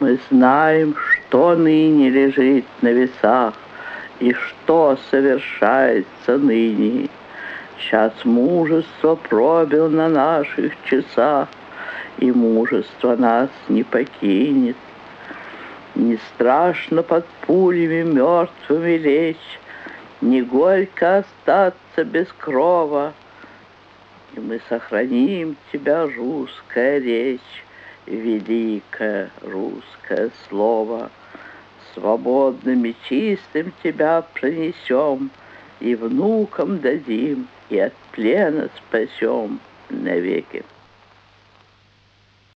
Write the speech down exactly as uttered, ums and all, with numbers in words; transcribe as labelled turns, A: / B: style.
A: Мы знаем, что ныне лежит на весах, и что совершается ныне. Час мужества пробил на наших часах, и мужество нас не покинет. Не страшно под пулями мертвыми лечь, не горько остаться без крова. И мы сохраним тебя, русская речь, великое русское слово. Свободным и чистым тебя пронесем, и внукам дадим, и от плена спасем навеки.